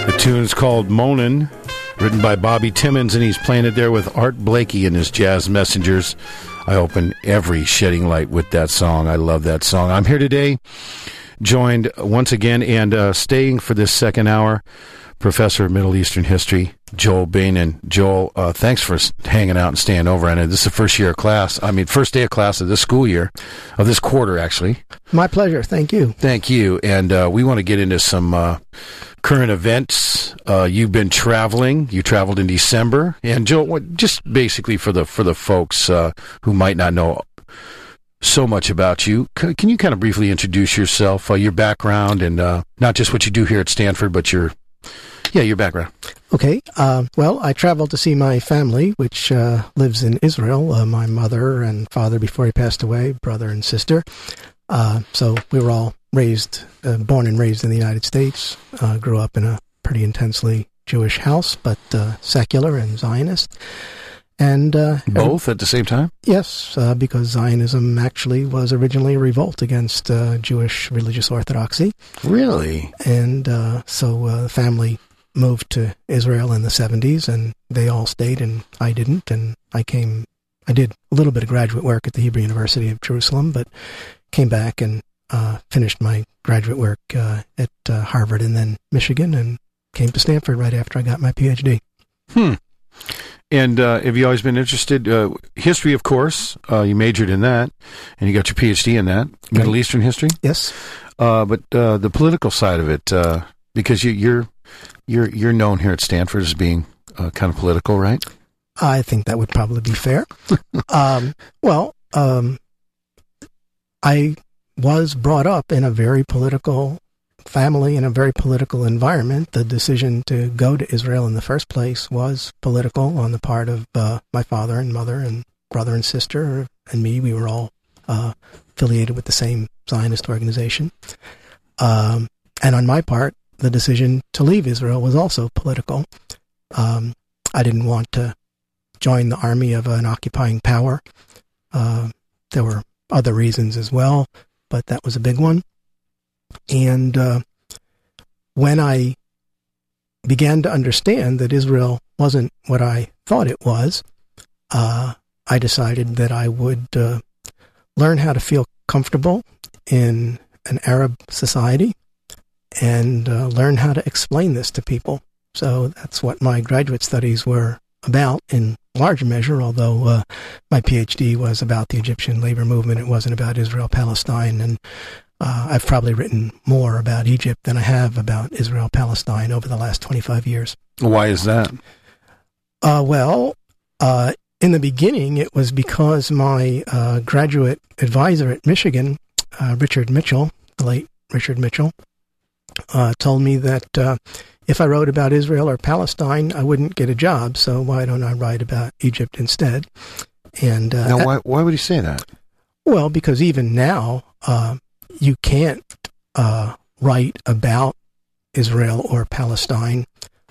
The tune's called Moanin', written by Bobby Timmons, and he's playing it there with Art Blakey and his Jazz Messengers. I open every Shedding Light with that song. I love that song. I'm here today, joined once again and staying for this second hour, Professor of Middle Eastern History, Joel Beynon. Joel, thanks for hanging out and staying over. I know this is the first day of class of this school year, of this quarter, actually. My pleasure. Thank you. Thank you. And we want to get into some current events. You've been traveling. You traveled in December. And Joel, just basically for the folks who might not know so much about you, can you kind of briefly introduce yourself, your background, and not just what you do here at Stanford, but your background. Okay. Well, I traveled to see my family, which lives in Israel. My mother and father, before he passed away, brother and sister. So we were all born and raised in the United States. Grew up in a pretty intensely Jewish house, but secular and Zionist. And both at the same time? Yes, because Zionism actually was originally a revolt against Jewish religious orthodoxy. Really? And so the family moved to Israel in the 70s, and they all stayed, and I didn't. And I did a little bit of graduate work at the Hebrew University of Jerusalem, but came back and finished my graduate work at Harvard and then Michigan, and came to Stanford right after I got my PhD. And have you always been interested? History, of course. You majored in that, and you got your PhD in that. Middle Eastern history? Yes. But the political side of it, because you're known here at Stanford as being kind of political, right? I think that would probably be fair. I was brought up in a very political family, in a very political environment. The decision to go to Israel in the first place was political on the part of my father and mother and brother and sister and me. We were all affiliated with the same Zionist organization. And on my part, the decision to leave Israel was also political. I didn't want to join the army of an occupying power. There were other reasons as well, but that was a big one. And when I began to understand that Israel wasn't what I thought it was, I decided that I would learn how to feel comfortable in an Arab society and learn how to explain this to people. So that's what my graduate studies were about in large measure, although my PhD was about the Egyptian labor movement. It wasn't about Israel-Palestine, and I've probably written more about Egypt than I have about Israel-Palestine over the last 25 years. Why is that? In the beginning, it was because my graduate advisor at Michigan, Richard Mitchell, the late Richard Mitchell, told me that if I wrote about Israel or Palestine, I wouldn't get a job, so why don't I write about Egypt instead? And now, why would he say that? Well, because even now, you can't write about Israel or Palestine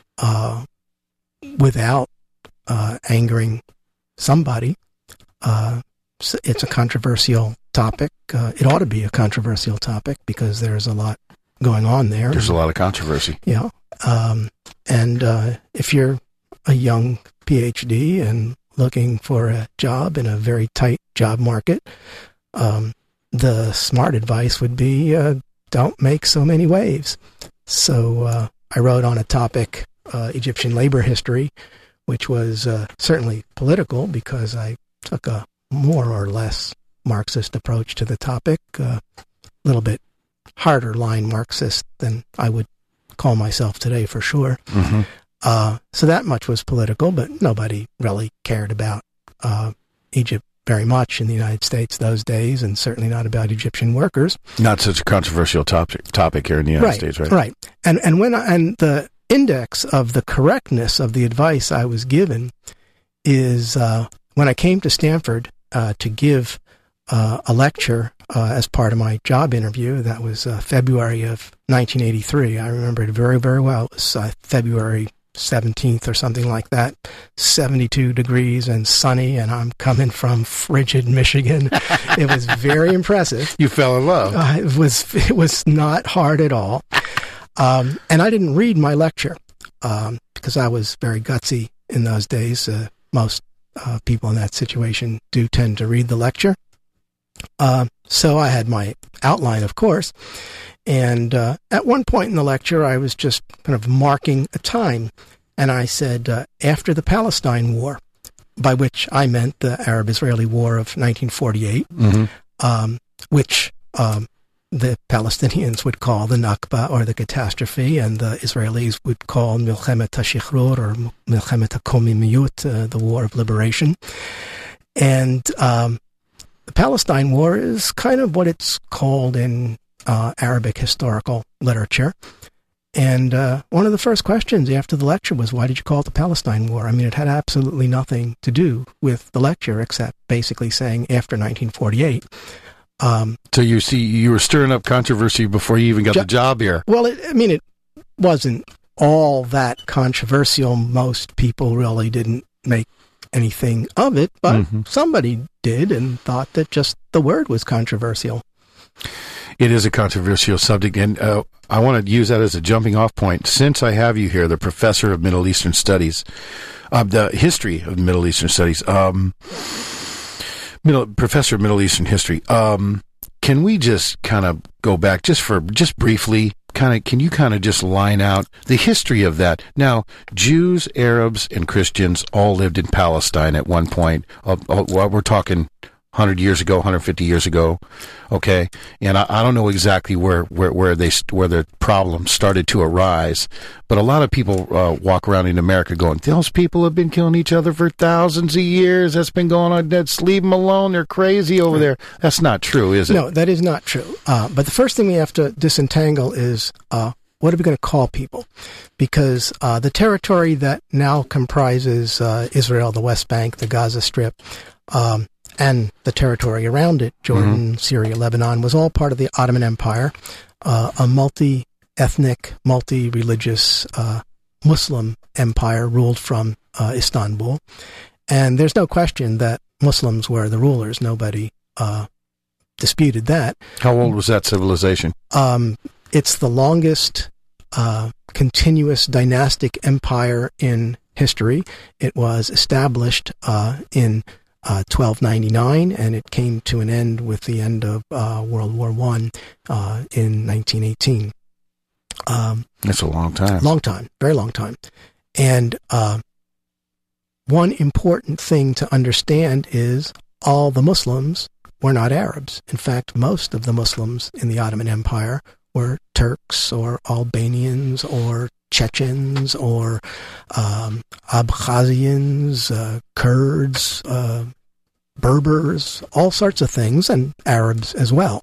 without angering somebody. It's a controversial topic. It ought to be a controversial topic because there's a lot going on there. There's a lot of controversy. Yeah. And if you're a young PhD and looking for a job in a very tight job market, the smart advice would be don't make so many waves. So I wrote on a topic, Egyptian labor history, which was certainly political because I took a more or less Marxist approach to the topic, a little bit harder line Marxist than I would call myself today for sure. Mm-hmm. So that much was political, but nobody really cared about Egypt very much in the United States those days, and certainly not about Egyptian workers. Not such a controversial topic here in the United States, right? Right. And the index of the correctness of the advice I was given is when I came to Stanford to give a lecture as part of my job interview. That was February of 1983. I remember it very, very well. It was February 17th or something like that, 72 degrees and sunny, and I'm coming from frigid Michigan. It was very impressive. You fell in love. It was not hard at all. And I didn't read my lecture because I was very gutsy in those days. Most people in that situation do tend to read the lecture. So I had my outline, of course. And at one point in the lecture, I was just kind of marking a time. And I said, after the Palestine War, by which I meant the Arab-Israeli War of 1948, which the Palestinians would call the Nakba, or the catastrophe, and the Israelis would call Milchemet HaShichrur, or Milchemet HaKomimiyut, the War of Liberation. And the Palestine War is kind of what it's called in Arabic historical literature. And one of the first questions after the lecture was, why did you call it the Palestine War? I mean, it had absolutely nothing to do with the lecture, except basically saying after 1948. So you see, you were stirring up controversy before you even got the job here. Well, it wasn't all that controversial. Most people really didn't make anything of it, but somebody did and thought that just the word was controversial. It is a controversial subject, and I want to use that as a jumping off point. Since I have you here, the professor of Middle Eastern Studies, the history of Middle Eastern Studies, professor of Middle Eastern history, can we just kind of go back just briefly? Can you just line out the history of that? Now, Jews, Arabs, and Christians all lived in Palestine at one point. We're talking 100 years ago, 150 years ago, okay? And I don't know exactly where the problem started to arise, but a lot of people walk around in America going, those people have been killing each other for thousands of years. That's been going on. Let's leave them alone. They're crazy over there. That's not true, is it? No, that is not true. But the first thing we have to disentangle is what are we going to call people? Because the territory that now comprises Israel, the West Bank, the Gaza Strip, and the territory around it, Jordan, Syria, Lebanon, was all part of the Ottoman Empire, a multi-ethnic, multi-religious Muslim empire ruled from Istanbul. And there's no question that Muslims were the rulers. Nobody disputed that. How old was that civilization? It's the longest continuous dynastic empire in history. It was established in 1299, and it came to an end with the end of World War I in 1918. That's a long time. Long time, very long time. And one important thing to understand is all the Muslims were not Arabs. In fact, most of the Muslims in the Ottoman Empire were Turks or Albanians or Chechens or Abkhazians, Kurds, Berbers, all sorts of things, and Arabs as well.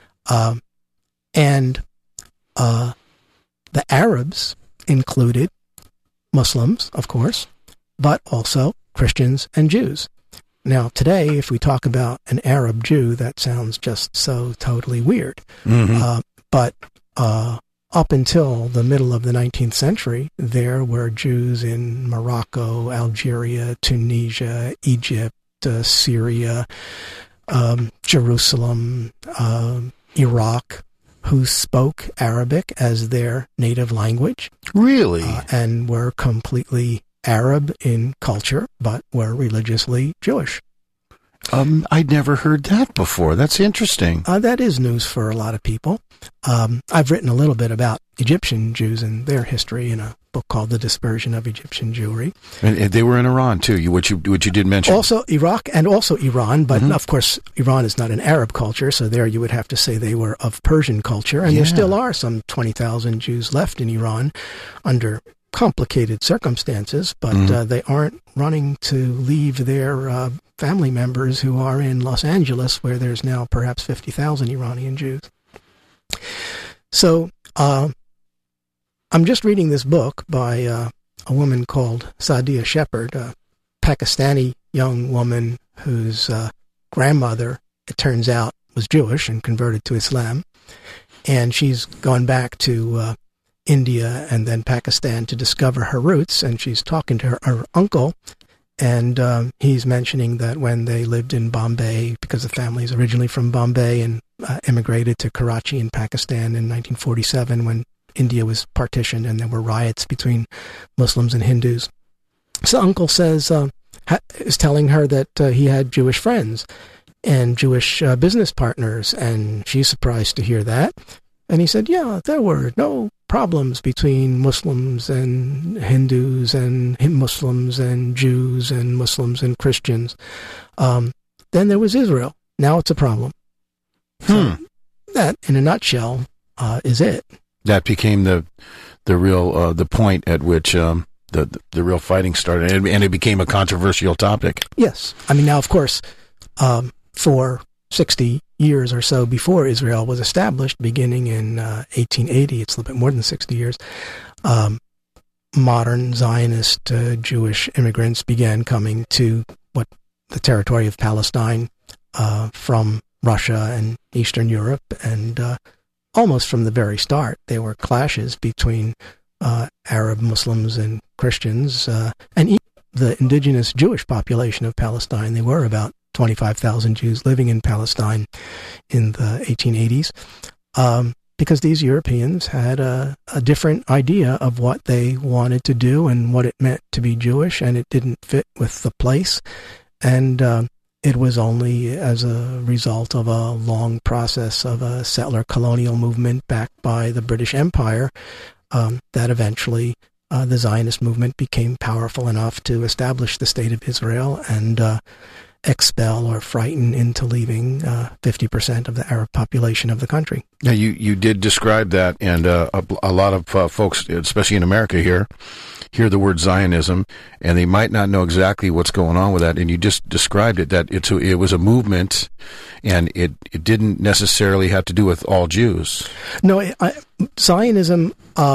And the Arabs included Muslims, of course, but also Christians and Jews. Now, today, if we talk about an Arab Jew, that sounds just so totally weird. But up until the middle of the 19th century, there were Jews in Morocco, Algeria, Tunisia, Egypt, Syria, Jerusalem, Iraq, who spoke Arabic as their native language. Really? And were completely Arab in culture, but were religiously Jewish. I'd never heard that before. That's interesting. That is news for a lot of people. I've written a little bit about Egyptian Jews and their history in a book called The Dispersion of Egyptian Jewry. And they were in Iran, too, which you did mention. Also Iraq and also Iran, but of course Iran is not an Arab culture, so there you would have to say they were of Persian culture, and there still are some 20,000 Jews left in Iran under complicated circumstances, but they aren't running to leave their family members who are in Los Angeles, where there's now perhaps 50,000 Iranian Jews. So I'm just reading this book by a woman called Saadia Shepherd, a Pakistani young woman whose grandmother, it turns out, was Jewish and converted to Islam. And she's gone back to India and then Pakistan to discover her roots, and she's talking to her uncle, and he's mentioning that when they lived in Bombay, because the family is originally from Bombay and immigrated to Karachi in Pakistan in 1947 when India was partitioned and there were riots between Muslims and Hindus. So Uncle says, is telling her that he had Jewish friends and Jewish business partners, and she's surprised to hear that. And he said, yeah, there were no problems between Muslims and Hindus and Muslims and Jews and Muslims and Christians. Then there was Israel. Now it's a problem. So that, in a nutshell, is it. That became the real the point at which the real fighting started, and it became a controversial topic. Yes. I mean, now, of course, for 60 years or so before Israel was established, beginning in 1880, it's a little bit more than 60 years, modern Zionist Jewish immigrants began coming to the territory of Palestine from Russia and Eastern Europe, and almost from the very start, there were clashes between Arab Muslims and Christians, and even the indigenous Jewish population of Palestine. There were about 25,000 Jews living in Palestine in the 1880s, because these Europeans had a different idea of what they wanted to do and what it meant to be Jewish, and it didn't fit with the place. And it was only as a result of a long process of a settler colonial movement backed by the British Empire that eventually the Zionist movement became powerful enough to establish the State of Israel and expel or frighten into leaving 50% of the Arab population of the country. Yeah, you did describe that, and a lot of folks, especially in America here, hear the word Zionism, and they might not know exactly what's going on with that. And you just described it, that it was a movement, and it didn't necessarily have to do with all Jews. No, Zionism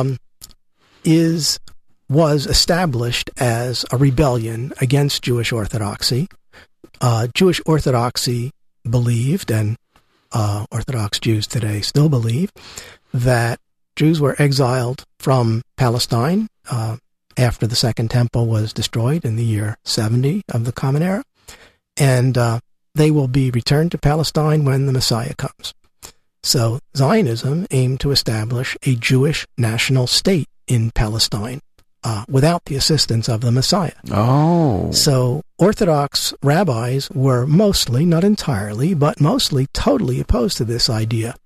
was established as a rebellion against Jewish orthodoxy. Jewish orthodoxy believed, and Orthodox Jews today still believe, that Jews were exiled from Palestine after the Second Temple was destroyed in the year 70 of the Common Era, and they will be returned to Palestine when the Messiah comes. So Zionism aimed to establish a Jewish national state in Palestine without the assistance of the Messiah. Oh. So Orthodox rabbis were mostly, not entirely, but mostly totally opposed to this idea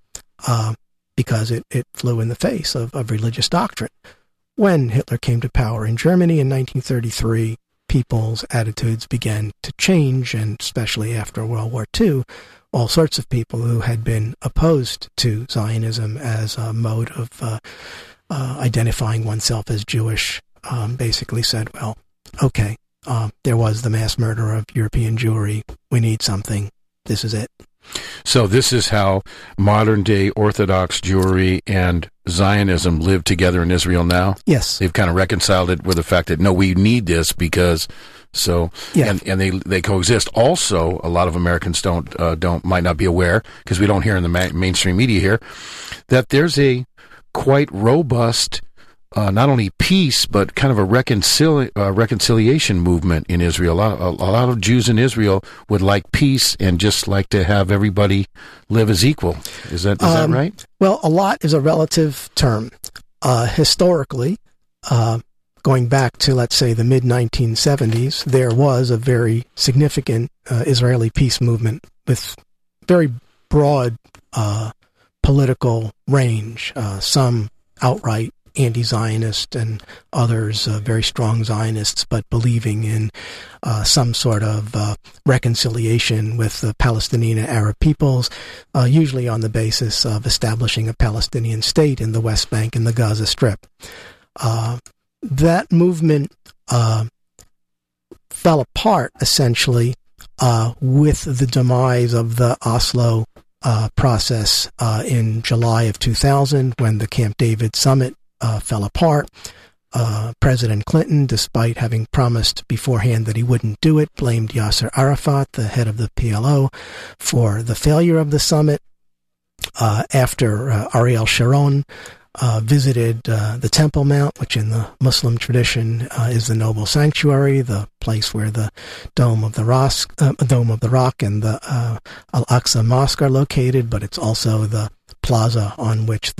because it flew in the face of religious doctrine. When Hitler came to power in Germany in 1933, people's attitudes began to change, and especially after World War II, all sorts of people who had been opposed to Zionism as a mode of identifying oneself as Jewish basically said, well, okay, there was the mass murder of European Jewry. We need something. This is it. So this is how modern-day Orthodox Jewry and Zionism live together in Israel now? Yes. They've kind of reconciled it with the fact that, no, we need this because... So, yeah. and they coexist. Also, a lot of Americans might not be aware, because we don't hear in the mainstream media here, that there's a quite robust, not only peace, but kind of a reconciliation movement in Israel. A lot of Jews in Israel would like peace and just like to have everybody live as equal. Is that right? Well, a lot is a relative term. Historically, going back to, let's say, the mid-1970s, there was a very significant Israeli peace movement with very broad political range, some outright anti-Zionist and others very strong Zionists, but believing in some sort of reconciliation with the Palestinian and Arab peoples, usually on the basis of establishing a Palestinian state in the West Bank and the Gaza Strip. That movement fell apart, essentially, with the demise of the Oslo process in July of 2000, when the Camp David summit fell apart. President Clinton, despite having promised beforehand that he wouldn't do it, blamed Yasser Arafat, the head of the PLO, for the failure of the summit. After Ariel Sharon visited the Temple Mount, which in the Muslim tradition is the noble sanctuary, the place where the Dome of the Rock and the Al-Aqsa Mosque are located, but it's also the plaza on which the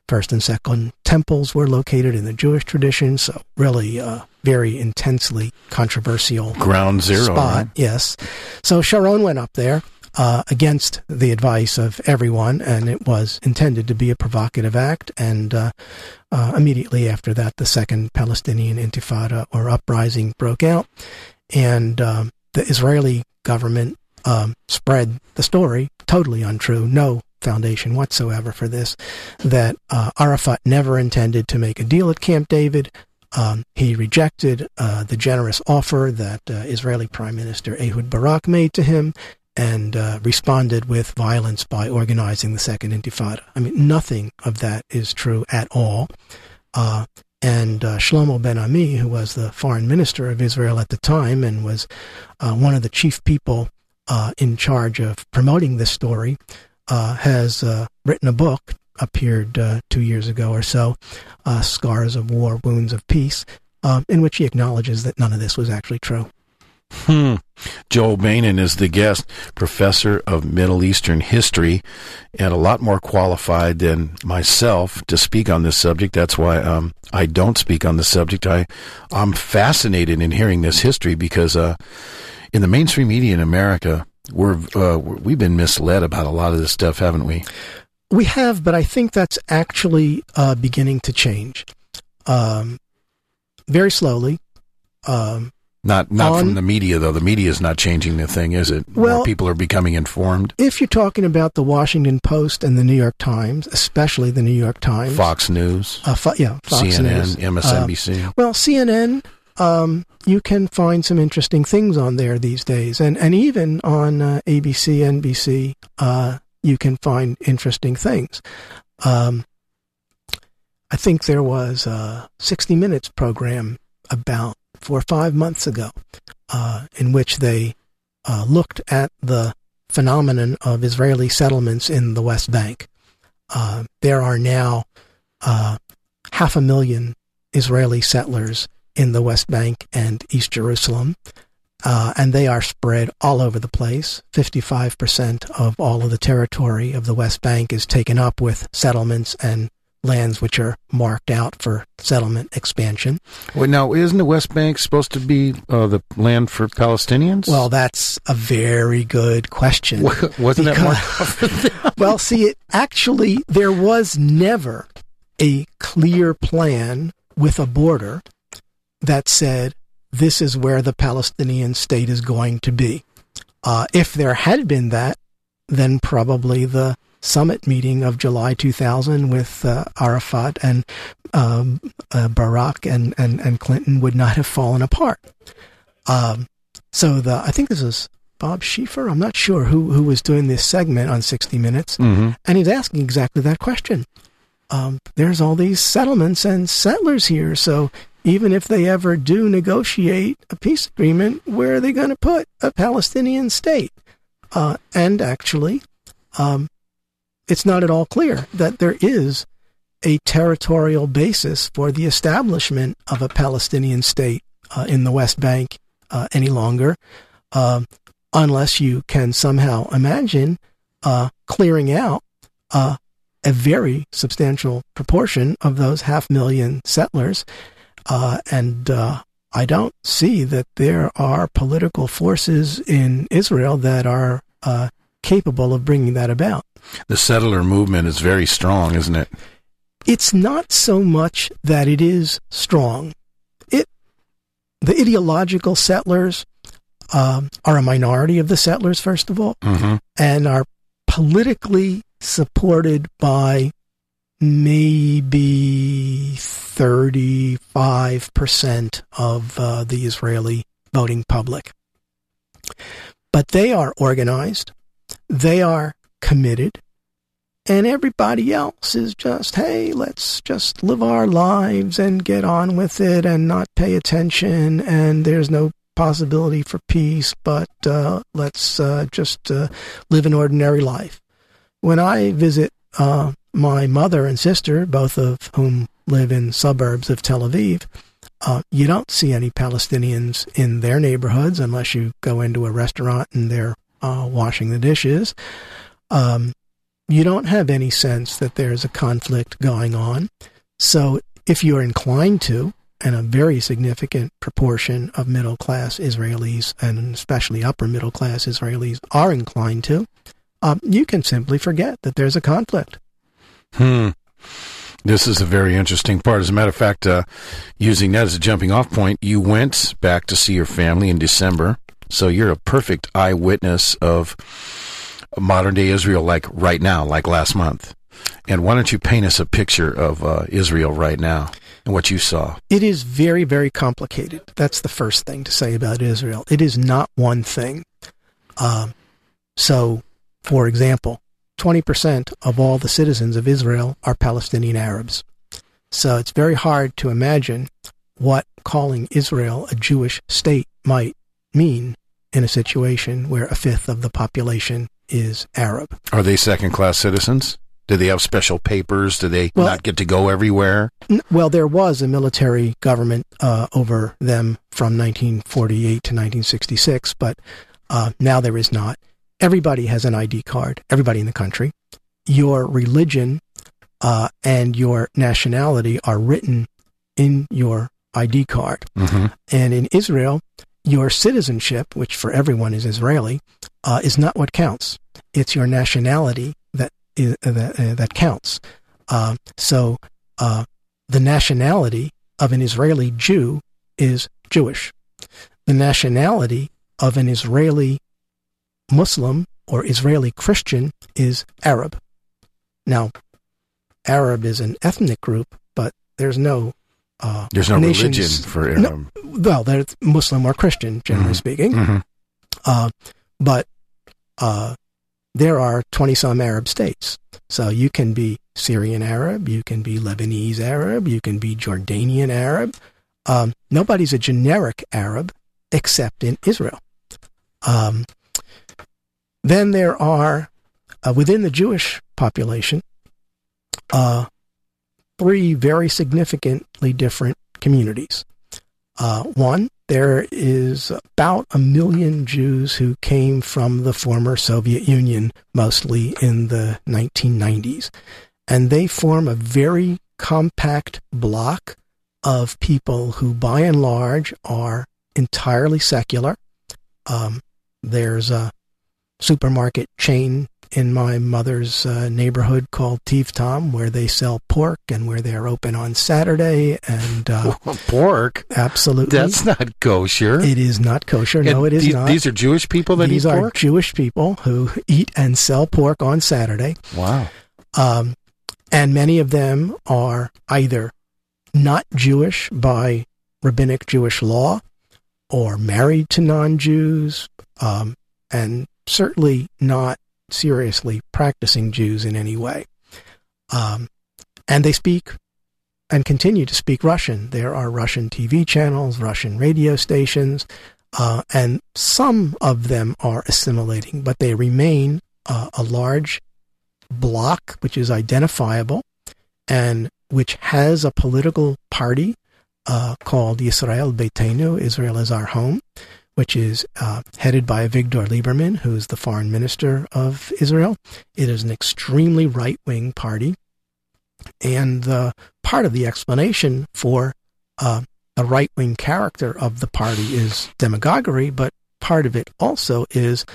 first and second temples were located in the Jewish tradition, so really very intensely controversial ground zero spot. Right? Yes. So Sharon went up there against the advice of everyone, and it was intended to be a provocative act. And immediately after that, the Second Palestinian Intifada, or uprising, broke out, and the Israeli government spread the story, totally untrue, no foundation whatsoever for this, that Arafat never intended to make a deal at Camp David. He rejected the generous offer that Israeli Prime Minister Ehud Barak made to him, and responded with violence by organizing the Second Intifada. I mean, nothing of that is true at all. And Shlomo Ben-Ami, who was the foreign minister of Israel at the time and was one of the chief people in charge of promoting this story, has written a book, appeared 2 years ago or so, Scars of War, Wounds of Peace, in which he acknowledges that none of this was actually true. Joel Bainan is the guest, professor of Middle Eastern history, and a lot more qualified than myself to speak on this subject. That's why I don't speak on the subject. I'm fascinated in hearing this history because in the mainstream media in America, we've been misled about a lot of this stuff, haven't we? We have, but I think that's actually beginning to change. Very slowly. Not from the media, though. The media is not changing the thing, is it? Well, more people are becoming informed. If you're talking about the Washington Post and the New York Times, especially the New York Times. Fox News. Fox CNN, News. MSNBC. Well, CNN, you can find some interesting things on there these days. And even on ABC, NBC, you can find interesting things. I think there was a 60 Minutes program about 4 or 5 months ago, in which they looked at the phenomenon of Israeli settlements in the West Bank. There are now 500,000 Israeli settlers in the West Bank and East Jerusalem, and they are spread all over the place. 55% of all of the territory of the West Bank is taken up with settlements and lands which are marked out for settlement expansion. Well, now, isn't the West Bank supposed to be the land for Palestinians? Well, that's a very good question. Wasn't that marked out for them? Well, see, there was never a clear plan with a border that said, this is where the Palestinian state is going to be. If there had been that, then probably the summit meeting of July 2000 with Arafat and Barak and Clinton would not have fallen apart. So I think this is Bob Schieffer, I'm not sure who was doing this segment on 60 Minutes, and he's asking exactly that question. There's all these settlements and settlers here, so even if they ever do negotiate a peace agreement, where are they going to put a Palestinian state? And actually, it's not at all clear that there is a territorial basis for the establishment of a Palestinian state in the West Bank any longer, unless you can somehow imagine clearing out a very substantial proportion of those 500,000 settlers. And I don't see that there are political forces in Israel that are capable of bringing that about. The settler movement is very strong, isn't it? It's not so much that it is strong. The ideological settlers are a minority of the settlers, first of all, and are politically supported by maybe 35% of the Israeli voting public. But they are organized, they are committed, and everybody else is just, hey, let's just live our lives and get on with it and not pay attention, and there's no possibility for peace, but let's just live an ordinary life. When I visit my mother and sister, both of whom live in suburbs of Tel Aviv, you don't see any Palestinians in their neighborhoods unless you go into a restaurant and they're washing the dishes. you don't have any sense that there's a conflict going on. So if you're inclined to, and a very significant proportion of middle-class Israelis, and especially upper-middle-class Israelis, are inclined to, you can simply forget that there's a conflict. This is a very interesting part. As a matter of fact, using that as a jumping-off point, you went back to see your family in December, so you're a perfect eyewitness of modern-day Israel, like right now, like last month. And why don't you paint us a picture of Israel right now and what you saw? It is very, very complicated. That's the first thing to say about Israel. It is not one thing. So, for example, 20% of all the citizens of Israel are Palestinian Arabs. So it's very hard to imagine what calling Israel a Jewish state might mean in a situation where a fifth of the population is Arab. Are they second-class citizens? Do they have special papers? Do they not get to go everywhere? Well, there was a military government over them from 1948 to 1966, but now there is not. Everybody has an ID card, everybody in the country. Your religion and your nationality are written in your ID card. Mm-hmm. And in Israel, your citizenship, which for everyone is Israeli, is not what counts. It's your nationality that counts. So the nationality of an Israeli Jew is Jewish. The nationality of an Israeli Muslim or Israeli Christian is Arab. Now, Arab is an ethnic group, but there's no religion for Arab. Well, there's Muslim or Christian, generally speaking. Mm-hmm. But there are 20-some Arab states. So you can be Syrian Arab, you can be Lebanese Arab, you can be Jordanian Arab. Nobody's a generic Arab except in Israel. Then there are, within the Jewish population, three very significantly different communities. One, there is about 1 million Jews who came from the former Soviet Union, mostly in the 1990s. And they form a very compact block of people who, by and large, are entirely secular. There's a supermarket chain in my mother's neighborhood called Tiv Tam, where they sell pork and where they're open on Saturday. And pork? Absolutely. That's not kosher. It is not kosher. No, it is not. These are Jewish people that eat pork? These are Jewish people who eat and sell pork on Saturday. Wow. And many of them are either not Jewish by rabbinic Jewish law or married to non-Jews, and certainly not seriously practicing Jews in any way. And they speak and continue to speak Russian. There are Russian TV channels, Russian radio stations, and some of them are assimilating, but they remain a large bloc which is identifiable and which has a political party called Yisrael Beitenu, Israel is our home, which is headed by Avigdor Lieberman, who is the foreign minister of Israel. It is an extremely right-wing party. And part of the explanation for the right-wing character of the party is demagoguery, but part of it also is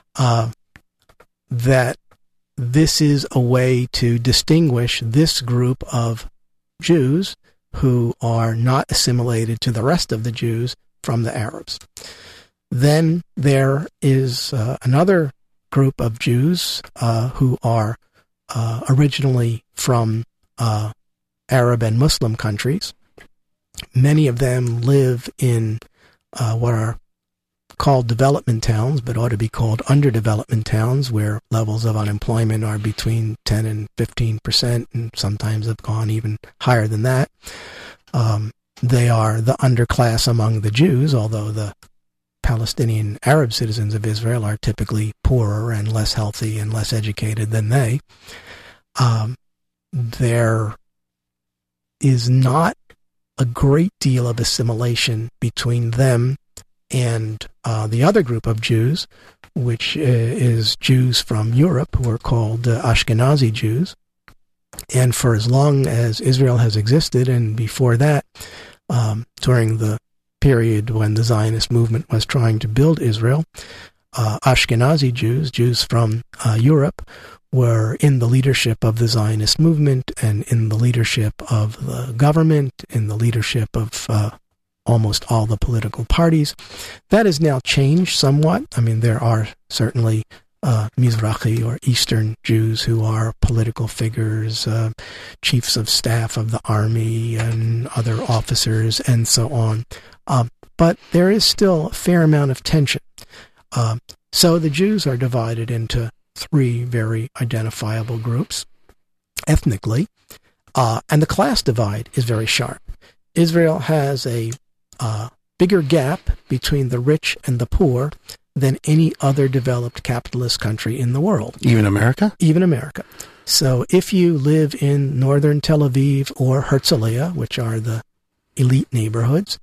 that this is a way to distinguish this group of Jews who are not assimilated to the rest of the Jews from the Arabs. Then there is another group of Jews who are originally from Arab and Muslim countries. Many of them live in what are called development towns, but ought to be called underdevelopment towns, where levels of unemployment are between 10 and 15%, and sometimes have gone even higher than that. They are the underclass among the Jews, although the Palestinian Arab citizens of Israel are typically poorer and less healthy and less educated than they. There is not a great deal of assimilation between them and the other group of Jews which is Jews from Europe who are called Ashkenazi Jews. And for as long as Israel has existed, and before that, during the period when the Zionist movement was trying to build Israel, Ashkenazi Jews, Jews from Europe, were in the leadership of the Zionist movement and in the leadership of the government, in the leadership of almost all the political parties. That has now changed somewhat. I mean, there are certainly Mizrahi or Eastern Jews who are political figures, chiefs of staff of the army and other officers and so on. But there is still a fair amount of tension. So the Jews are divided into three very identifiable groups ethnically, and the class divide is very sharp. Israel has a bigger gap between the rich and the poor than any other developed capitalist country in the world. Even America? Even America. So if you live in northern Tel Aviv or Herzliya, which are the elite neighborhoods,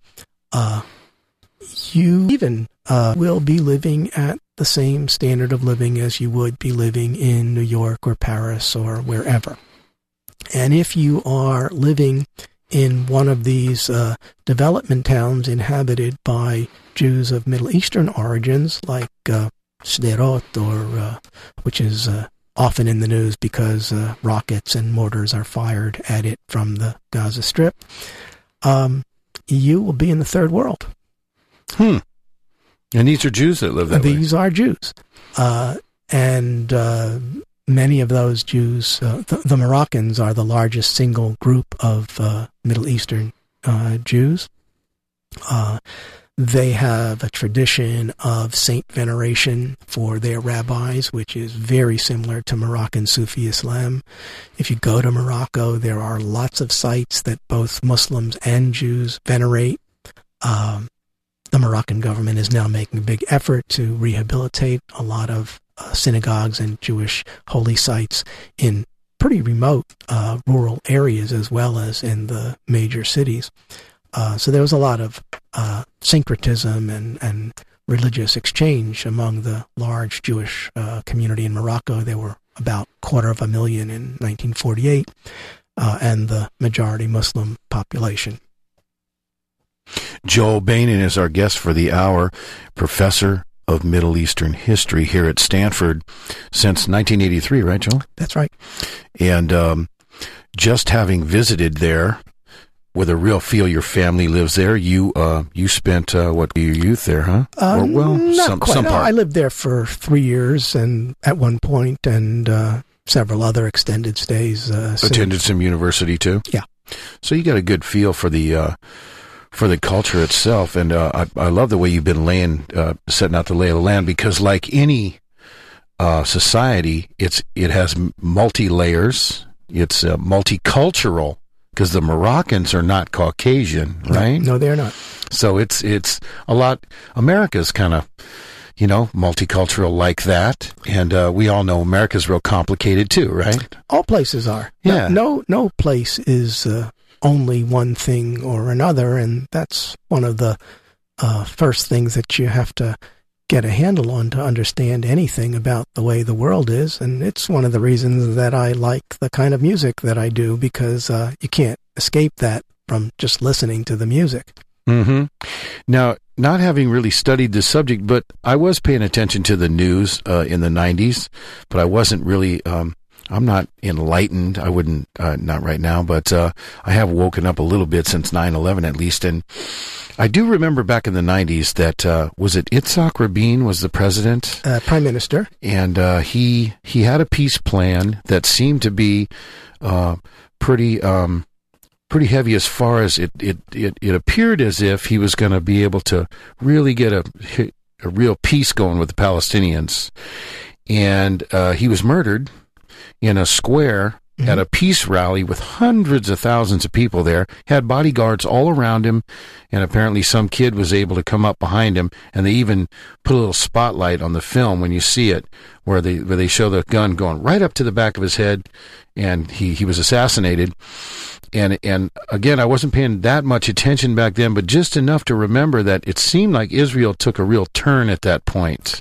you even will be living at the same standard of living as you would be living in New York or Paris or wherever. And if you are living in one of these development towns inhabited by Jews of Middle Eastern origins, like Sderot, or which is often in the news because rockets and mortars are fired at it from the Gaza Strip, you will be in the third world. And these are Jews that live that way? These are Jews. And many of those Jews, the Moroccans are the largest single group of Middle Eastern Jews. They have a tradition of saint veneration for their rabbis, which is very similar to Moroccan Sufi Islam. If you go to Morocco, there are lots of sites that both Muslims and Jews venerate. The Moroccan government is now making a big effort to rehabilitate a lot of synagogues and Jewish holy sites in pretty remote rural areas as well as in the major cities. So there was a lot of syncretism and religious exchange among the large Jewish community in Morocco. There were about 250,000 in 1948, and the majority Muslim population. Joel Bainin is our guest for the hour, professor of Middle Eastern history here at Stanford since 1983, right, Joel? That's right. And just having visited there with a real feel, your family lives there. You spent your youth there, huh? Not quite. Some part. I lived there for 3 years, and at one point, and several other extended stays. Attended some university too. Yeah. So you got a good feel for the culture itself, and I love the way you've been setting out the lay of the land, because like any society, it has multi-layers. It's multicultural, because the Moroccans are not Caucasian, right? No, they're not. So it's a lot. America's kind of, multicultural like that, and we all know America's real complicated too, right? All places are. Yeah. No place is only one thing or another, and that's one of the first things that you have to get a handle on to understand anything about the way the world is. And it's one of the reasons that I like the kind of music that I do, because you can't escape that from just listening to the music. Mm-hmm. Now, not having really studied the subject, but I was paying attention to the news in the 90s, but I wasn't really... I'm not enlightened. I wouldn't, not right now, but I have woken up a little bit since 9/11 at least. And I do remember back in the 90s that, was it Yitzhak Rabin was the president? Prime Minister. And he had a peace plan that seemed to be pretty heavy, as far as it appeared as if he was going to be able to really get a real peace going with the Palestinians. And he was murdered in a square at a peace rally with hundreds of thousands of people there, had bodyguards all around him, and apparently some kid was able to come up behind him, and they even put a little spotlight on the film when you see it, where they show the gun going right up to the back of his head, and he was assassinated. And again, I wasn't paying that much attention back then, but just enough to remember that it seemed like Israel took a real turn at that point.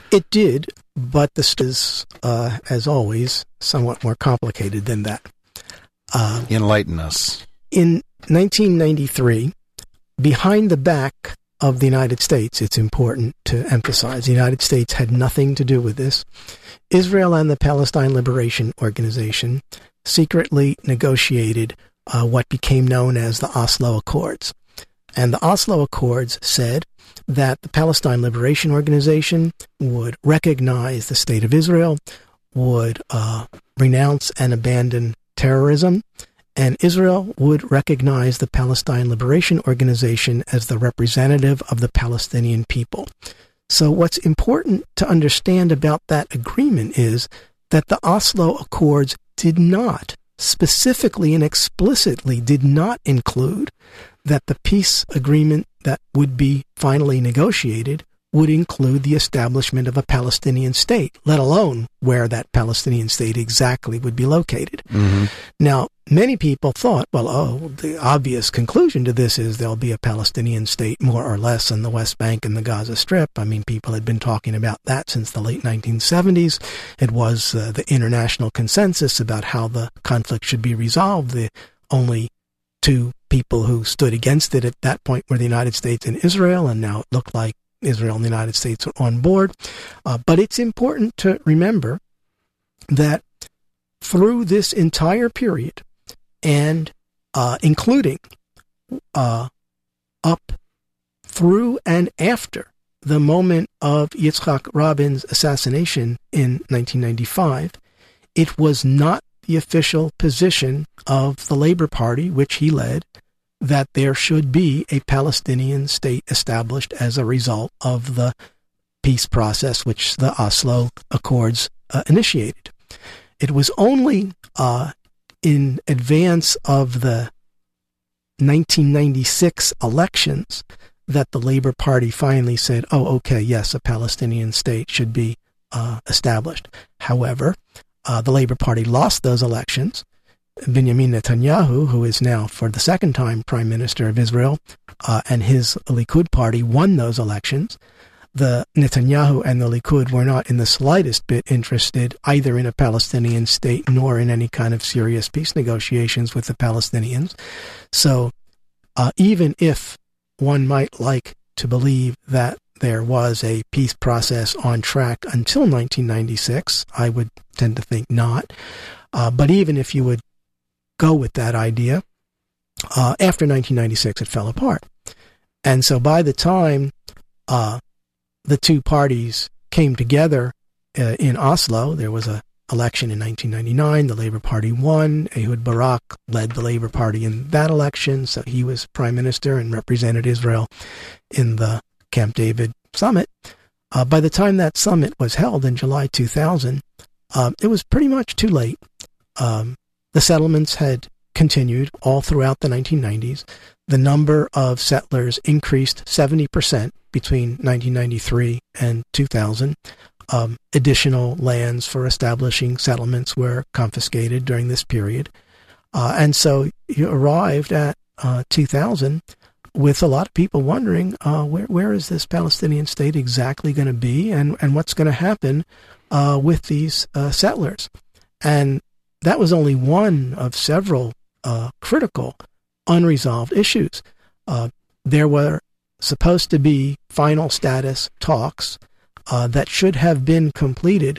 It did, but this is, as always, somewhat more complicated than that. Enlighten us. In 1993, behind the back of the United States, it's important to emphasize, the United States had nothing to do with this. Israel and the Palestine Liberation Organization secretly negotiated what became known as the Oslo Accords. And the Oslo Accords said that the Palestine Liberation Organization would recognize the State of Israel, would renounce and abandon terrorism, and Israel would recognize the Palestine Liberation Organization as the representative of the Palestinian people. So what's important to understand about that agreement is that the Oslo Accords did not, specifically and explicitly did not include that the peace agreement that would be finally negotiated would include the establishment of a Palestinian state, let alone where that Palestinian state exactly would be located. Mm-hmm. Now, many people thought, well, the obvious conclusion to this is there'll be a Palestinian state more or less in the West Bank and the Gaza Strip. I mean, people had been talking about that since the late 1970s. It was the international consensus about how the conflict should be resolved. The only two people who stood against it at that point were the United States and Israel, and now it looked like Israel and the United States are on board. But it's important to remember that through this entire period, and including up through and after the moment of Yitzhak Rabin's assassination in 1995, it was not the official position of the Labor Party, which he led, that there should be a Palestinian state established as a result of the peace process which the Oslo Accords initiated. It was only in advance of the 1996 elections that the Labor Party finally said, oh, okay, yes, a Palestinian state should be established. However, the Labor Party lost those elections. Benjamin Netanyahu, who is now for the second time Prime Minister of Israel, and his Likud party won those elections. The Netanyahu and the Likud were not in the slightest bit interested either in a Palestinian state nor in any kind of serious peace negotiations with the Palestinians. So even if one might like to believe that there was a peace process on track until 1996, I would tend to think not. But even if you would go with that idea, after 1996 it fell apart. And so by the time the two parties came together in Oslo, there was an election in 1999. The Labour Party won. Ehud Barak led the Labour Party in that election, so he was prime minister and represented Israel in the Camp David summit. By the time that summit was held in July 2000, it was pretty much too late. The settlements had continued all throughout the 1990s. The number of settlers increased 70% between 1993 and 2000. Additional lands for establishing settlements were confiscated during this period. And so you arrived at 2000 with a lot of people wondering, where is this Palestinian state exactly going to be, and what's going to happen with these settlers? And that was only one of several critical unresolved issues. There were supposed to be final status talks that should have been completed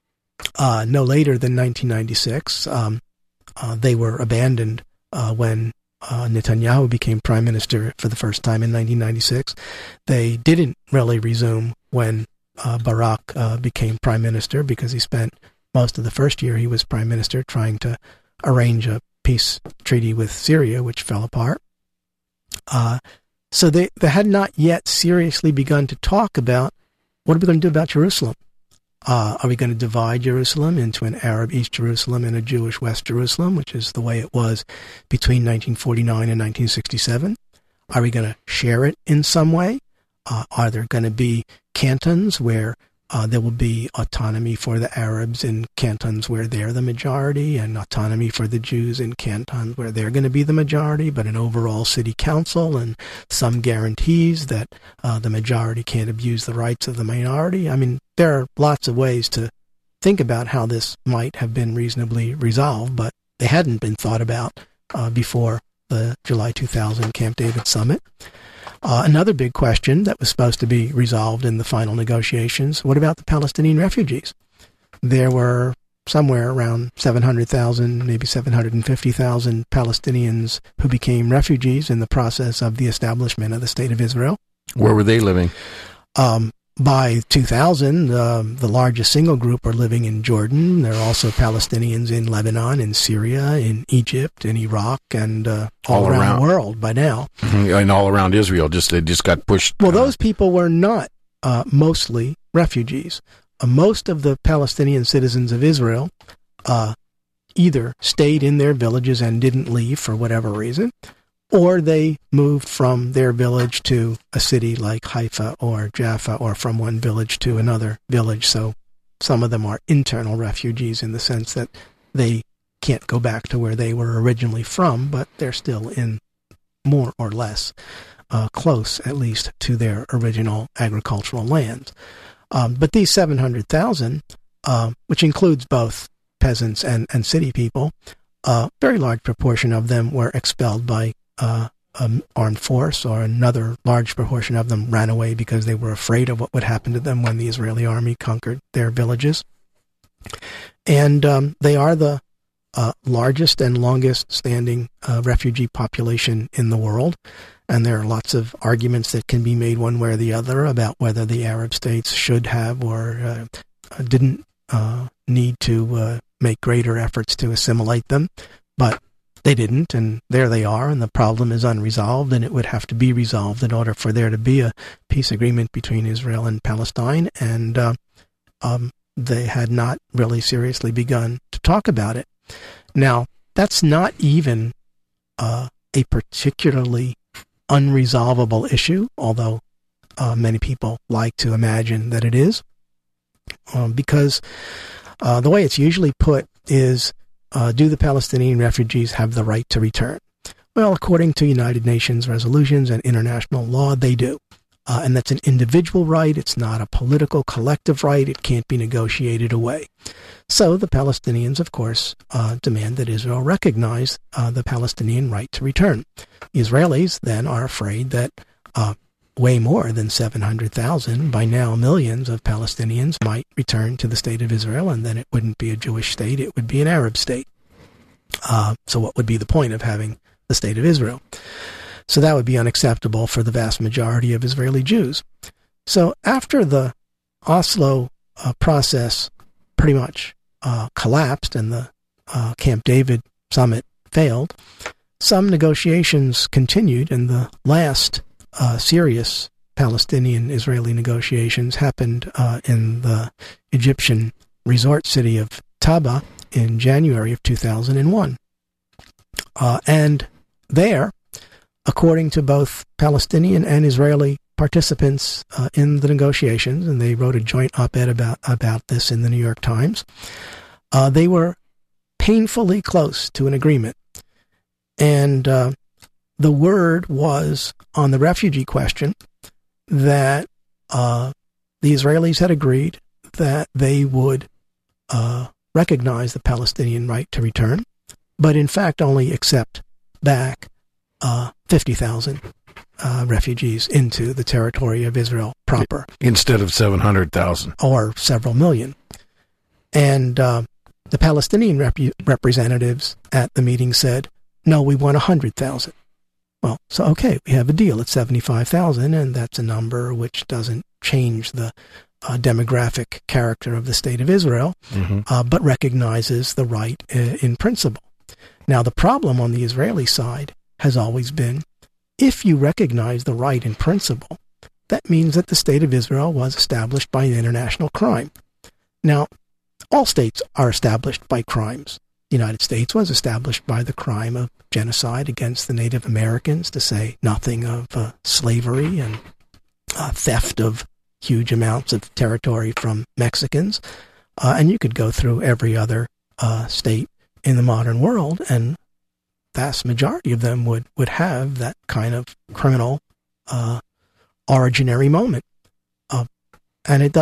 no later than 1996. They were abandoned when Netanyahu became prime minister for the first time in 1996. They didn't really resume when Barak became prime minister, because he spent most of the first year he was prime minister trying to arrange a peace treaty with Syria, which fell apart. So they had not yet seriously begun to talk about, what are we going to do about Jerusalem? Are we going to divide Jerusalem into an Arab East Jerusalem and a Jewish West Jerusalem, which is the way it was between 1949 and 1967? Are we going to share it in some way? Are there going to be cantons where there will be autonomy for the Arabs in cantons where they're the majority, and autonomy for the Jews in cantons where they're going to be the majority, but an overall city council and some guarantees that the majority can't abuse the rights of the minority? I mean, there are lots of ways to think about how this might have been reasonably resolved, but they hadn't been thought about before the July 2000 Camp David summit. Another big question that was supposed to be resolved in the final negotiations, what about the Palestinian refugees? There were somewhere around 700,000, maybe 750,000 Palestinians who became refugees in the process of the establishment of the State of Israel. Where were they living? By 2000, the largest single group are living in Jordan. There are also Palestinians in Lebanon, in Syria, in Egypt, in Iraq, and all around the world by now. And all around Israel. They just got pushed. Well, those people were not mostly refugees. Most of the Palestinian citizens of Israel either stayed in their villages and didn't leave for whatever reason, or they moved from their village to a city like Haifa or Jaffa, or from one village to another village. So some of them are internal refugees in the sense that they can't go back to where they were originally from, but they're still in more or less close, at least, to their original agricultural lands. But these 700,000, which includes both peasants and city people, a very large proportion of them were expelled by armed force, or another large proportion of them ran away because they were afraid of what would happen to them when the Israeli army conquered their villages. And they are the largest and longest standing refugee population in the world. And there are lots of arguments that can be made one way or the other about whether the Arab states should have or didn't need to make greater efforts to assimilate them. But they didn't, and there they are, and the problem is unresolved, and it would have to be resolved in order for there to be a peace agreement between Israel and Palestine, and they had not really seriously begun to talk about it. Now, that's not even a particularly unresolvable issue, although many people like to imagine that it is, because the way it's usually put is, do the Palestinian refugees have the right to return? Well, according to United Nations resolutions and international law, they do. And that's an individual right. It's not a political collective right. It can't be negotiated away. So the Palestinians, of course, demand that Israel recognize the Palestinian right to return. The Israelis then are afraid that way more than 700,000, by now millions of Palestinians might return to the State of Israel, and then it wouldn't be a Jewish state, it would be an Arab state. So what would be the point of having the State of Israel? So that would be unacceptable for the vast majority of Israeli Jews. So after the Oslo process pretty much collapsed and the Camp David summit failed, some negotiations continued, and the last serious Palestinian-Israeli negotiations happened in the Egyptian resort city of Taba in January of 2001. And there, according to both Palestinian and Israeli participants in the negotiations, and they wrote a joint op-ed about this in the New York Times, they were painfully close to an agreement. And the word was, on the refugee question, that the Israelis had agreed that they would recognize the Palestinian right to return, but in fact only accept back 50,000 refugees into the territory of Israel proper. Instead of 700,000. Or several million. And the Palestinian representatives at the meeting said, no, we want 100,000. Well, so okay, we have a deal at 75,000, and that's a number which doesn't change the demographic character of the State of Israel, but recognizes the right in principle. Now, the problem on the Israeli side has always been, if you recognize the right in principle, that means that the State of Israel was established by an international crime. Now, all states are established by crimes. The United States was established by the crime of genocide against the Native Americans, to say nothing of slavery and theft of huge amounts of territory from Mexicans. And you could go through every other state in the modern world, and vast majority of them would have that kind of criminal originary moment. And it doesn't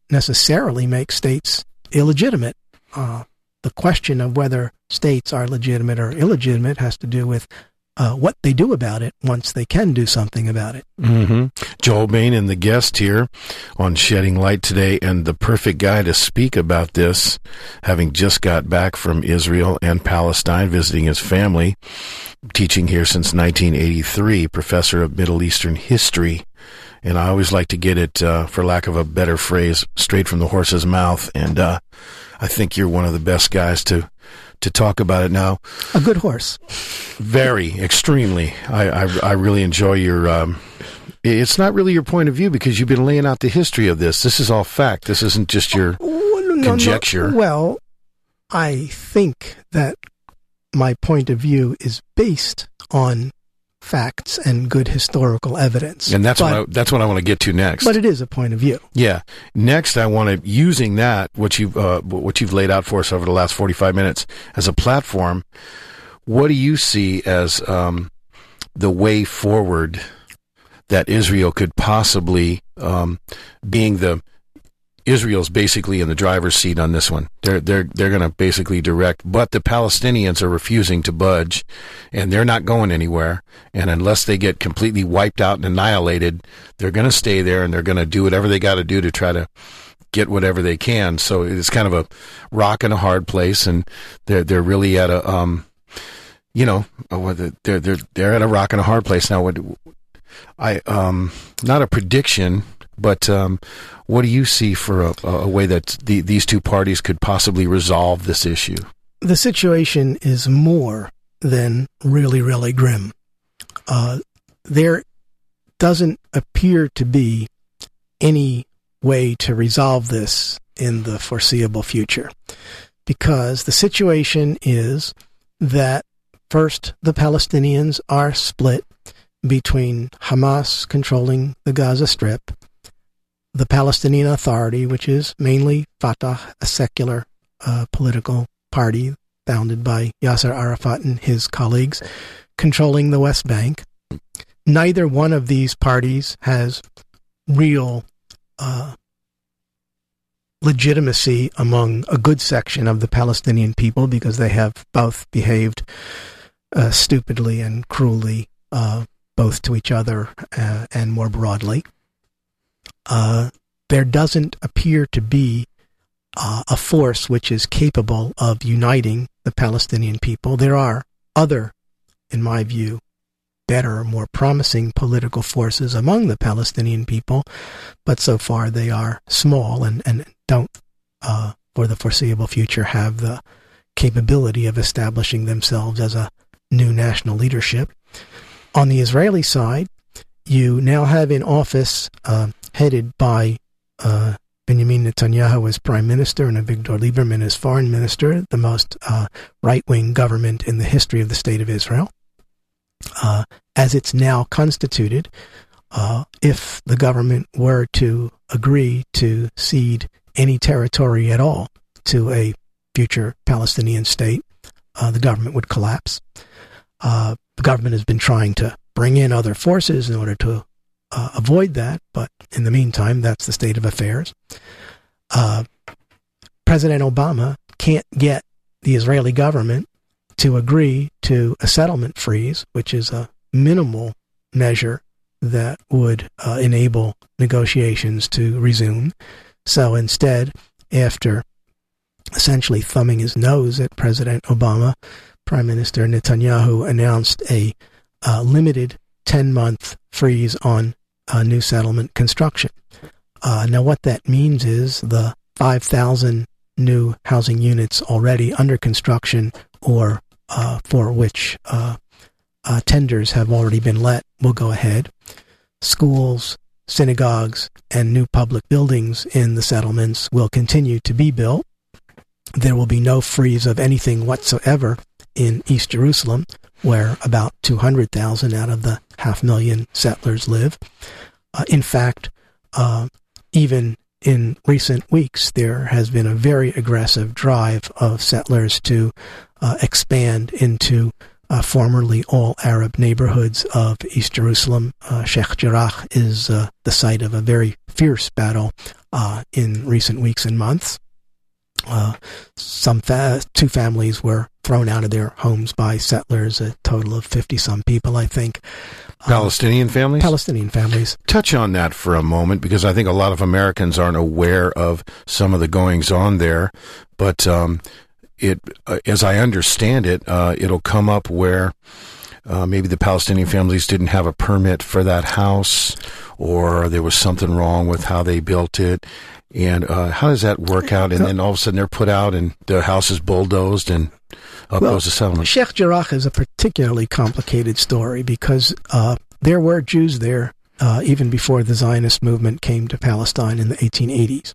necessarily make states illegitimate. The question of whether states are legitimate or illegitimate has to do with what they do about it once they can do something about it. Mm-hmm. Joel Bain and the guest here on Shedding Light today, and the perfect guy to speak about this, having just got back from Israel and Palestine, visiting his family, teaching here since 1983, professor of Middle Eastern history. And I always like to get it, for lack of a better phrase, straight from the horse's mouth. And I think you're one of the best guys to talk about it now. A good horse. Very, extremely. I really enjoy your... it's not really your point of view because you've been laying out the history of this. This is all fact. This isn't just your conjecture. No. Well, I think that my point of view is based on facts and good historical evidence. And that's what I want to get to next. But it is a point of view. Yeah. Next, I want to, using that, what you've laid out for us over the last 45 minutes as a platform, what do you see as the way forward that Israel could possibly, Israel's basically in the driver's seat on this one. They're going to basically direct, but the Palestinians are refusing to budge, and they're not going anywhere. And unless they get completely wiped out and annihilated, they're going to stay there, and they're going to do whatever they got to do to try to get whatever they can. So it's kind of a rock and a hard place, and they're really at a they're at a rock and a hard place now. Not a prediction. But what do you see for a way that these two parties could possibly resolve this issue? The situation is more than really, really grim. There doesn't appear to be any way to resolve this in the foreseeable future, because the situation is that first, the Palestinians are split between Hamas controlling the Gaza Strip, the Palestinian Authority, which is mainly Fatah, a secular political party founded by Yasser Arafat and his colleagues, controlling the West Bank. Neither one of these parties has real legitimacy among a good section of the Palestinian people, because they have both behaved stupidly and cruelly, both to each other and more broadly. There doesn't appear to be a force which is capable of uniting the Palestinian people. There are other, in my view, better, more promising political forces among the Palestinian people, but so far they are small and don't, for the foreseeable future, have the capability of establishing themselves as a new national leadership. On the Israeli side, you now have in office, headed by Benjamin Netanyahu as prime minister and Avigdor Lieberman as foreign minister, the most right-wing government in the history of the state of Israel. As it's now constituted, if the government were to agree to cede any territory at all to a future Palestinian state, the government would collapse. The government has been trying to bring in other forces in order to avoid that, but in the meantime, that's the state of affairs. President Obama can't get the Israeli government to agree to a settlement freeze, which is a minimal measure that would enable negotiations to resume. So instead, after essentially thumbing his nose at President Obama, Prime Minister Netanyahu announced a limited 10-month freeze on new settlement construction. Now, what that means is the 5,000 new housing units already under construction, or for which tenders have already been let, will go ahead. Schools, synagogues, and new public buildings in the settlements will continue to be built. There will be no freeze of anything whatsoever in East Jerusalem, where about 200,000 out of the 500,000 settlers live. In fact, even in recent weeks, there has been a very aggressive drive of settlers to expand into formerly all Arab neighborhoods of East Jerusalem. Sheikh Jarrah is the site of a very fierce battle in recent weeks and months. Two families were thrown out of their homes by settlers, a total of 50-some people, I think. Palestinian families? Palestinian families. Touch on that for a moment, because I think a lot of Americans aren't aware of some of the goings-on there. But as I understand it, it'll come up where maybe the Palestinian families didn't have a permit for that house, or there was something wrong with how they built it. And how does that work out? And then all of a sudden they're put out and the house is bulldozed and up goes the settlement. Sheikh Jarrah is a particularly complicated story because there were Jews there even before the Zionist movement came to Palestine in the 1880s.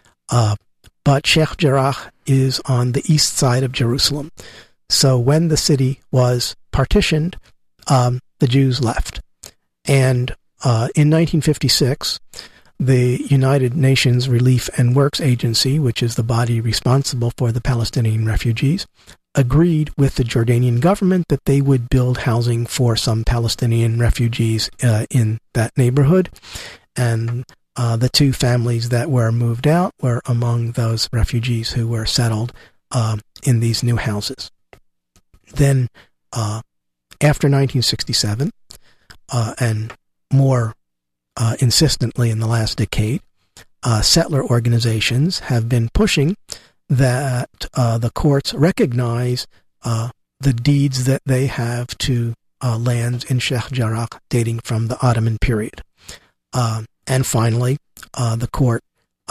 But Sheikh Jarrah is on the east side of Jerusalem. So when the city was partitioned, the Jews left. And in 1956, the United Nations Relief and Works Agency, which is the body responsible for the Palestinian refugees, agreed with the Jordanian government that they would build housing for some Palestinian refugees in that neighborhood. And the two families that were moved out were among those refugees who were settled in these new houses. Then, after 1967, and more insistently in the last decade, settler organizations have been pushing that the courts recognize the deeds that they have to lands in Sheikh Jarrah dating from the Ottoman period. And finally, the court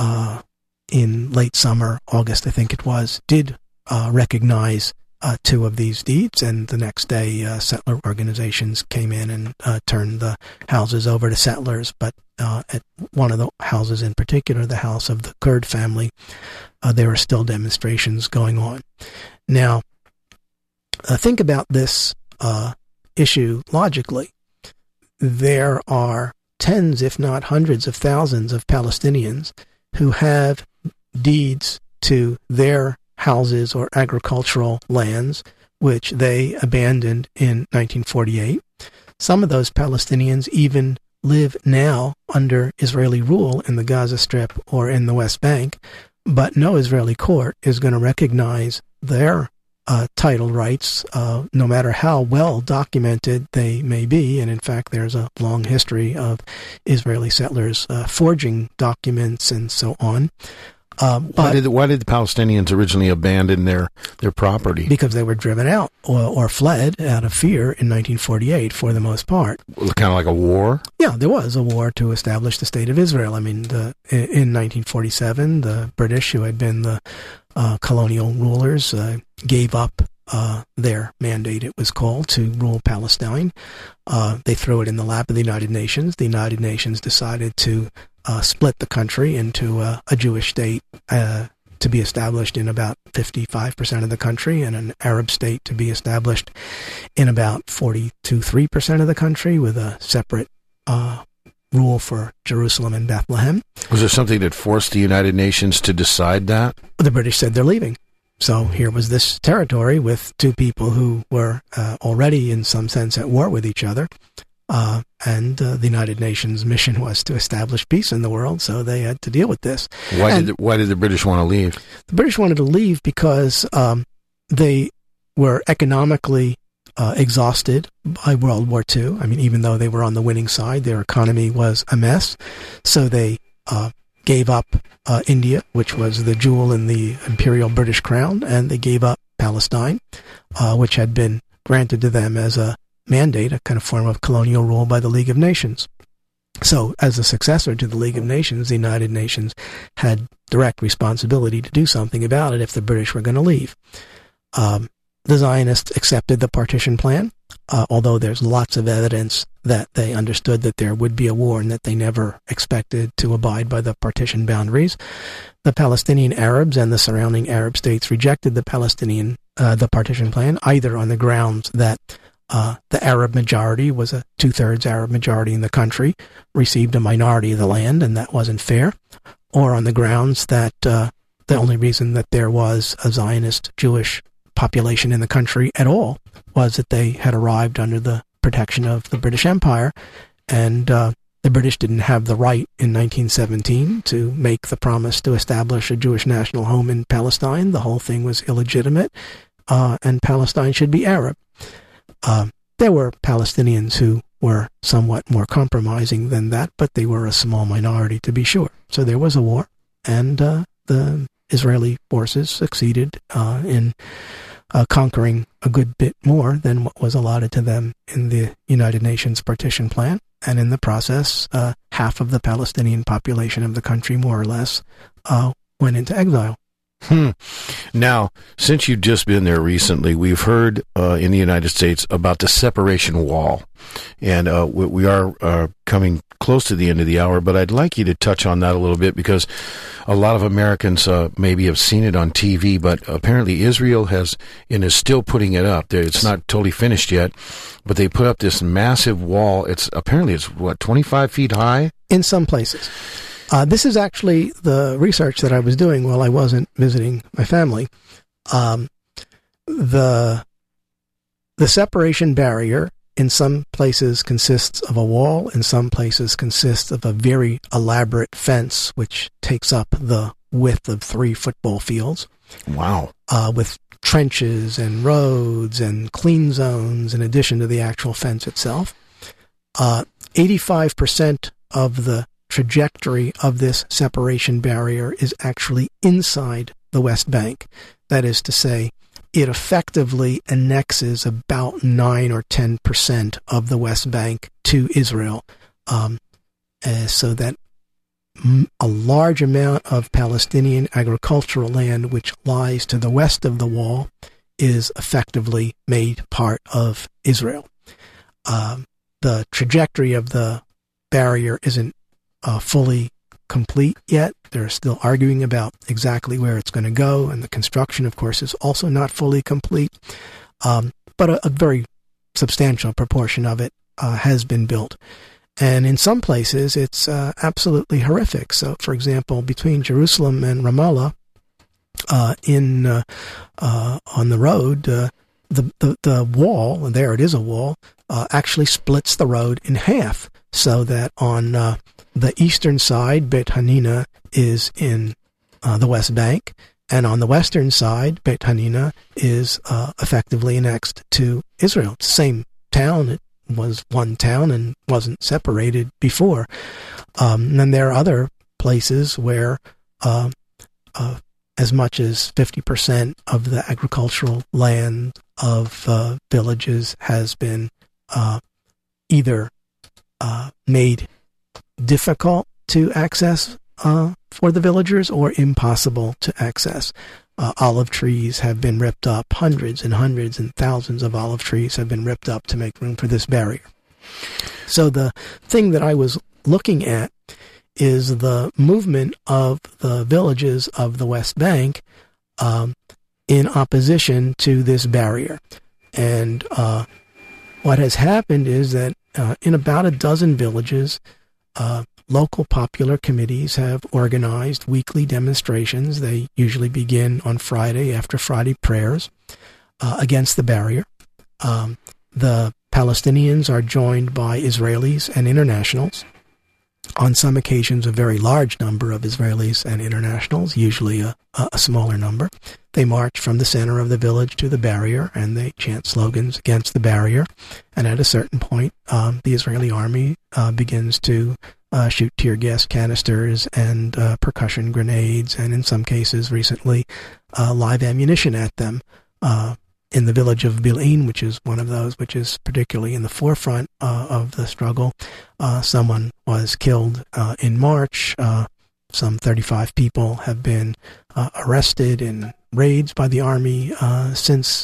in late summer, August I think it was, did recognize two of these deeds, and the next day settler organizations came in and turned the houses over to settlers. But at one of the houses in particular, the house of the Kurd family, there are still demonstrations going on. Now, think about this issue logically. There are tens, if not hundreds of thousands of Palestinians who have deeds to their houses or agricultural lands, which they abandoned in 1948. Some of those Palestinians even live now under Israeli rule in the Gaza Strip or in the West Bank, but no Israeli court is going to recognize their title rights, no matter how well documented they may be. And in fact, there's a long history of Israeli settlers forging documents and so on. Why did the Palestinians originally abandon their property? Because they were driven out or fled out of fear in 1948 for the most part. Kind of like a war? Yeah, there was a war to establish the State of Israel. I mean, in 1947, the British, who had been the colonial rulers, gave up their mandate, it was called, to rule Palestine. They threw it in the lap of the United Nations. The United Nations decided to split the country into a Jewish state to be established in about 55% of the country, and an Arab state to be established in about 43% of the country, with a separate rule for Jerusalem and Bethlehem. Was there something that forced the United Nations to decide that? The British said they're leaving. So here was this territory with two people who were already in some sense at war with each other. And the United Nations mission was to establish peace in the world, so they had to deal with this. Why did the British want to leave? The British wanted to leave because they were economically exhausted by World War II. I mean, even though they were on the winning side, their economy was a mess. So they gave up India, which was the jewel in the imperial British crown, and they gave up Palestine, which had been granted to them as a mandate, a kind of form of colonial rule by the League of Nations. So, as a successor to the League of Nations, the United Nations had direct responsibility to do something about it if the British were going to leave. The Zionists accepted the partition plan, although there's lots of evidence that they understood that there would be a war and that they never expected to abide by the partition boundaries. The Palestinian Arabs and the surrounding Arab states rejected the partition plan, either on the grounds that the Arab majority was a 2/3 Arab majority in the country, received a minority of the land, and that wasn't fair, or on the grounds that the only reason that there was a Zionist Jewish population in the country at all was that they had arrived under the protection of the British Empire, and the British didn't have the right in 1917 to make the promise to establish a Jewish national home in Palestine. The whole thing was illegitimate, and Palestine should be Arab. There were Palestinians who were somewhat more compromising than that, but they were a small minority to be sure. So there was a war, and the Israeli forces succeeded in conquering a good bit more than what was allotted to them in the United Nations partition plan. And in the process, half of the Palestinian population of the country, more or less, went into exile. Now, since you've just been there recently, we've heard in the United States about the separation wall. And we are coming close to the end of the hour, but I'd like you to touch on that a little bit, because a lot of Americans maybe have seen it on TV, but apparently Israel has and is still putting it up. It's not totally finished yet, but they put up this massive wall. It's 25 feet high? In some places. This is actually the research that I was doing while I wasn't visiting my family. The separation barrier in some places consists of a wall, in some places consists of a very elaborate fence, which takes up the width of 3 football fields. Wow. With trenches and roads and clean zones in addition to the actual fence itself. 85% of the trajectory of this separation barrier is actually inside the West Bank. That is to say, it effectively annexes about 9 or 10% of the West Bank to Israel, so that a large amount of Palestinian agricultural land which lies to the west of the wall is effectively made part of Israel. The trajectory of the barrier isn't fully complete yet. They're still arguing about exactly where it's going to go, and the construction, of course, is also not fully complete. But a very substantial proportion of it has been built. And in some places, it's absolutely horrific. So, for example, between Jerusalem and Ramallah, on the road, the wall, and there it is a wall, actually splits the road in half, so that on the eastern side, Beit Hanina is in the West Bank, and on the western side, Beit Hanina is effectively annexed to Israel. It's the same town. It was one town and wasn't separated before. And then there are other places where as much as 50% of the agricultural land of villages has been either made difficult to access for the villagers or impossible to access. Olive trees have been ripped up. Hundreds and hundreds and thousands of olive trees have been ripped up to make room for this barrier. So the thing that I was looking at is the movement of the villages of the West Bank in opposition to this barrier. And what has happened is that in about a dozen villages, local popular committees have organized weekly demonstrations. They usually begin on Friday after Friday prayers against the barrier. The Palestinians are joined by Israelis and internationals. On some occasions, a very large number of Israelis and internationals, usually a smaller number. They march from the center of the village to the barrier, and they chant slogans against the barrier. And at a certain point, the Israeli army begins to shoot tear gas canisters and percussion grenades, and in some cases recently, live ammunition at them. In the village of Bil'in, which is one of those which is particularly in the forefront of the struggle, someone was killed in March. Some 35 people have been arrested in raids by the army since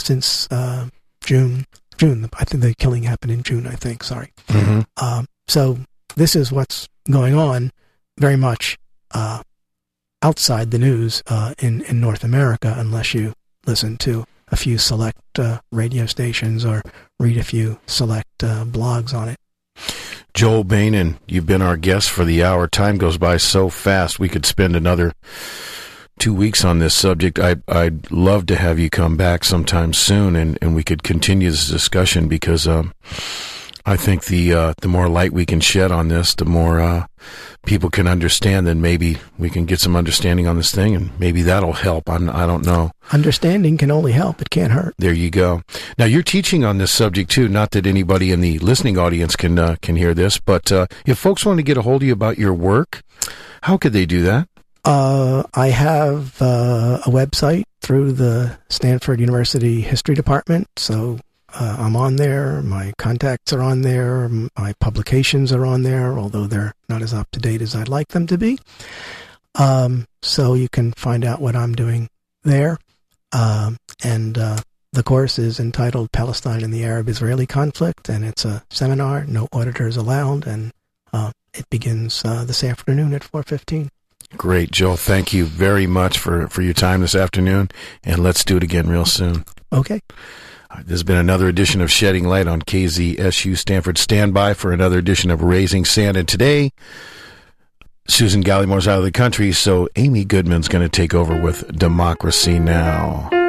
June. I think the killing happened in June, I think. Sorry. Mm-hmm. So this is what's going on very much outside the news in North America, unless you listen to a few select radio stations or read a few select blogs on it. Joel Bainin, you've been our guest for the hour. Time goes by so fast. We could spend another 2 weeks on this subject. I'd love to have you come back sometime soon, and we could continue this discussion, because I think the more light we can shed on this, the more people can understand, and maybe we can get some understanding on this thing, and maybe that'll help. I don't know. Understanding can only help. It can't hurt. There you go. Now, you're teaching on this subject, too. Not that anybody in the listening audience can hear this, but if folks want to get a hold of you about your work, how could they do that? I have a website through the Stanford University History Department, so I'm on there. My contacts are on there. My publications are on there, although they're not as up-to-date as I'd like them to be. So you can find out what I'm doing there. And the course is entitled Palestine and the Arab-Israeli Conflict, and it's a seminar, no auditors allowed, and it begins this afternoon at 4:15. Great, Joel. Thank you very much for your time this afternoon, and let's do it again real soon. Okay. This has been another edition of Shedding Light on KZSU Stanford. Stand by for another edition of Raising Sand. And today, Susan Gallymore's out of the country, so Amy Goodman's going to take over with Democracy Now!